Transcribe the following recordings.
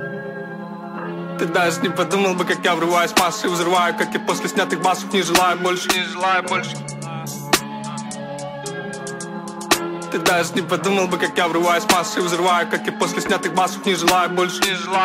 Ты даже не подумал бы, как я врываюсь в массы и взрываю, как я после снятых басов не желаю больше. Ты даже не подумал бы, как я врываюсь в массы и взрываю, как я после снятых басов не желаю больше.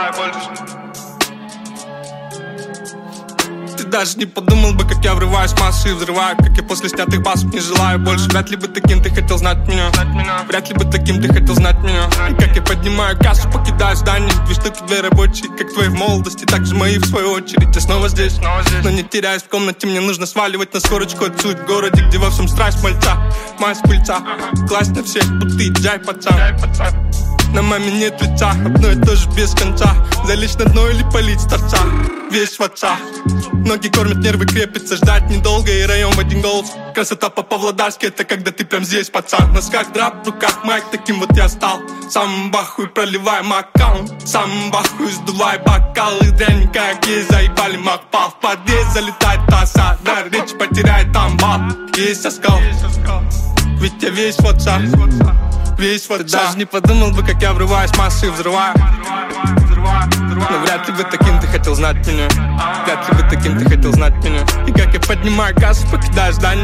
Ты даже не подумал бы, как я врываюсь в массы и взрываю, как я после снятых басов не желаю больше. Вряд ли бы таким ты хотел знать меня. Вряд ли бы таким ты хотел знать меня. И как я поднимаю кассу, покидаю здание. 2 штуки для рабочих, как твои в молодости, так же мои в свою очередь. Я снова здесь, но не теряюсь в комнате. Мне нужно сваливать на скорочку отсюда. В городе, где во всем страсть мальца, мазь пыльца. Класть на всех, будто джай пацан. На маме нет лица, одно и то же без конца. Залечь на дно или полить с торца, весь в отца. Ноги кормят, нервы крепятся, ждать недолго и район в один голос. Красота по-павлодарски, это когда ты прям здесь, пацан. В носках драп, в руках майк, таким вот я стал. Сам бахуй, проливаем аккаунт. Сам бахуй, сдувай бокалы. Дрянь, как есть, заебали макпал. В подъезд залетает таса, да, речь потеряет там бал. Есть оскал, ведь я весь в отца. Весь вот. Ты даже не подумал бы, как я врываюсь в массы и взрываю. Но вряд ли бы таким ты хотел знать меня. Вряд ли бы таким ты хотел знать меня. И как я поднимаю кассу, покидаю здание.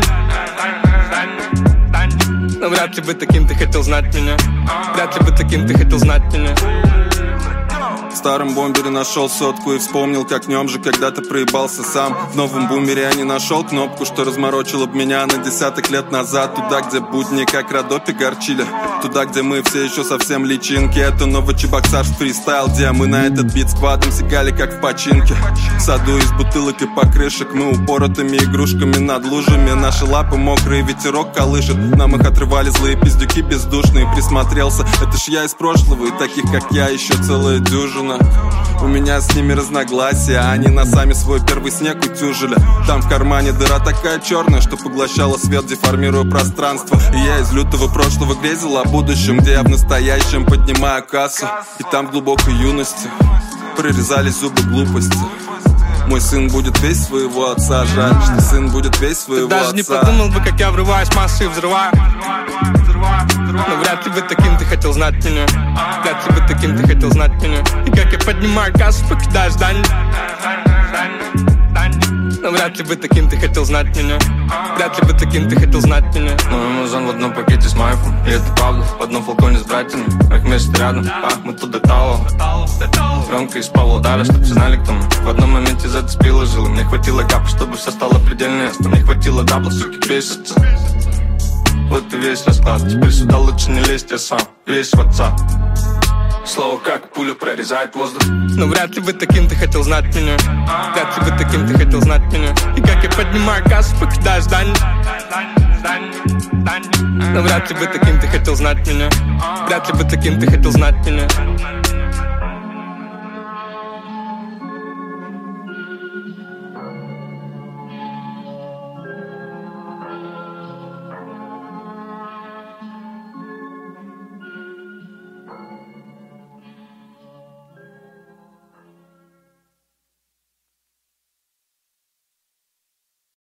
Но вряд ли бы таким ты хотел знать меня. Вряд ли бы таким ты хотел знать меня. В старом бомбере нашел сотку и вспомнил, как в нем же когда-то проебался сам. В новом бумере я не нашел кнопку, что разморочила б меня на десяток лет назад. Туда, где будни как Родопи горчили. Туда, где мы все еще совсем личинки. Это Новочебоксарск фристайл, где мы на этот бит сквадом сигали как в починке. В саду из бутылок и покрышек мы упоротыми игрушками над лужами. Наши лапы мокрые, ветерок колышет. Нам их отрывали злые пиздюки бездушные. Присмотрелся, это ж я из прошлого. И таких, как я, еще целая дюжина. У меня с ними разногласия, они носами свой первый снег утюжили. Там в кармане дыра такая черная, что поглощала свет, деформируя пространство. И я из лютого прошлого грезил о будущем, где я в настоящем поднимаю кассу. И там в глубокой юности прорезались зубы глупости. Мой сын будет весь своего отца, жаль, что сын будет весь своего отца. Ты даже не подумал бы, как я врываюсь в массы и взрываю. Но вряд ли бы таким ты хотел знать меня. Вряд ли бы таким ты хотел знать меня. И как я поднимаю кассу, покидаю здание. Но вряд ли бы таким ты хотел знать меня. Вряд ли бы таким ты хотел знать меня. Мой музон в одном пакете с майком. И это правда, в одном флаконе с братьями. Их вместе рядом, мы тут до того. Громко из Павлодара, чтоб все знали, кто мы. В одном моменте зацепило жилы. Мне хватило капа, чтобы все стало предельно ясно. Мне хватило дабла, суки, бесится. Вот и весь расклад. Теперь сюда лучше не лезть, я сам весь в отца. Слово как пуля прорезает воздух. Но вряд ли бы таким ты хотел знать меня. Вряд ли бы таким ты хотел знать меня. И как я поднимаю кассу, покидаю здание. Но вряд ли бы таким ты хотел знать меня. Вряд ли бы таким ты хотел знать меня.